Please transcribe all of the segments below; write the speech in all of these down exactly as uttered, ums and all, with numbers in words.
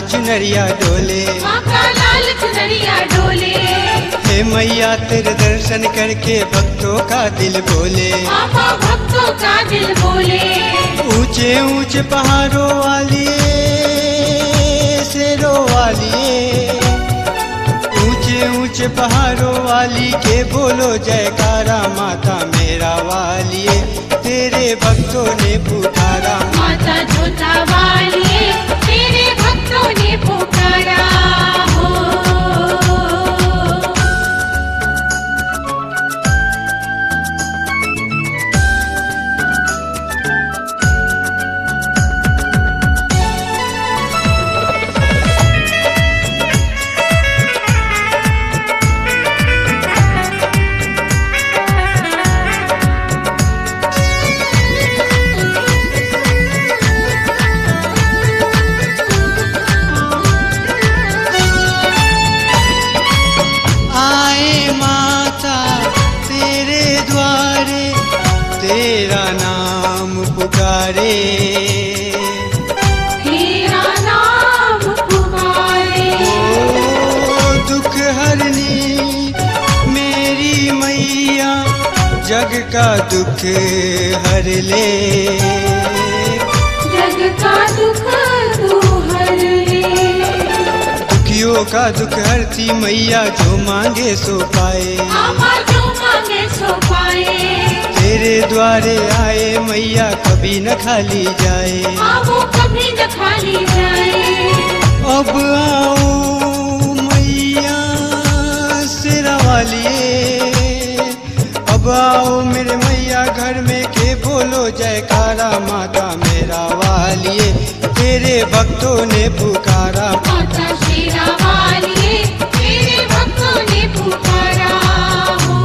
चुनरिया डोले, माँ का लाल चुनरिया डोले। हे मैया तेरे दर्शन करके भक्तों का दिल बोले, माँ भक्तों का दिल बोले। ऊंचे ऊंचे पहाड़ों वाली शेरों वाली, ऊंचे ऊंचे पहाड़ों वाली के बोलो जयकारा माता मेरा वाली, तेरे भक्तों ने पुकारा। माता जोता वाली तेरे भक्तों ने पुकारा हो। तेरा नाम पुकारे, तेरा नाम पुकारे। ओ दुख हरनी मेरी मैया, जग का दुख हर ले, जग का दुख तू हर ले। दुखियों का दुख हरती मैया, जो मांगे सो पाए, आमा जो मांगे सो पाए। तेरे द्वारे आए मैया, कभी न खाली जाए, हाँ वो कभी न खाली जाए। अब आओ मैया शेरा वाली, अब आओ मेरे मैया घर में के बोलो जयकारा माता मेरा वाली, तेरे भक्तों ने पुकारा। माता शेरा वाली तेरे भक्तों ने पुकारा हो।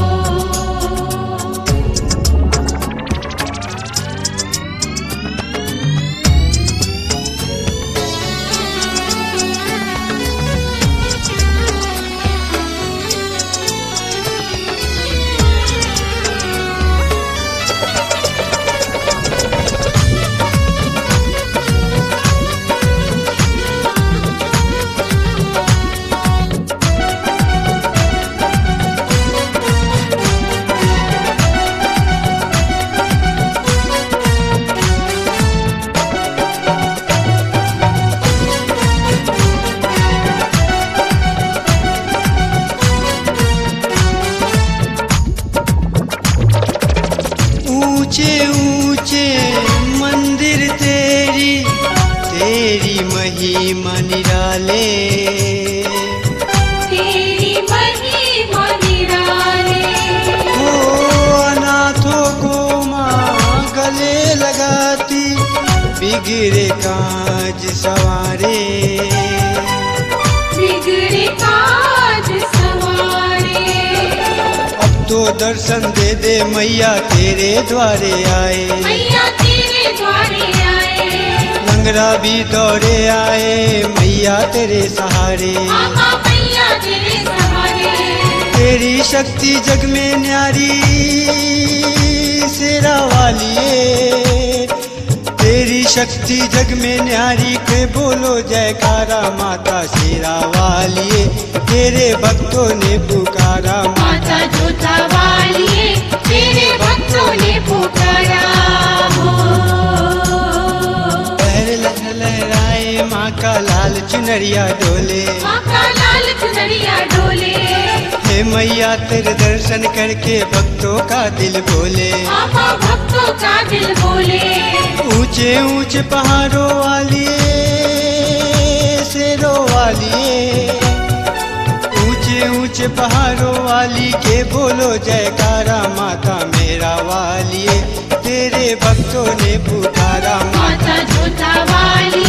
ऊंचे ऊंचे मंदिर तेरी, तेरी महिमा निराले, तेरी महिमा निराले। ओ अनाथों को माँ गले लगाती, बिगड़े काज सवारे, बिगड़े काज सवारे। अब तो दर्शन दे दे मैया तेरे द्वारे आए, मैया तेरे द्वारे आए। लंगड़ा भी दौड़े आए मैया तेरे सहारे, आमा मैया तेरे सहारे। तेरी शक्ति जग में न्यारी शेरा वाली, तेरी शक्ति जग में न्यारी के बोलो जयकारा माता शेरा वाली, तेरे भक्तों ने पुकारा। माता जोता वाली तेरे भक्तों ने पुकारा हो। लहर लहर लहराए माँ का लाल चुनरिया डोले, माँ का लाल चुनरिया डोले। हे मैया तेरे दर्शन करके भक्तों का दिल बोले, आमा भक्तों का दिल बोले। ऊंचे ऊंचे पहाड़ों वाली शेरों वाली, ऊंचे ऊंचे पहाड़ों वाली के बोलो जयकारा माता मेरा वाली, तेरे भक्तों ने पुकारा। माता जोता वाली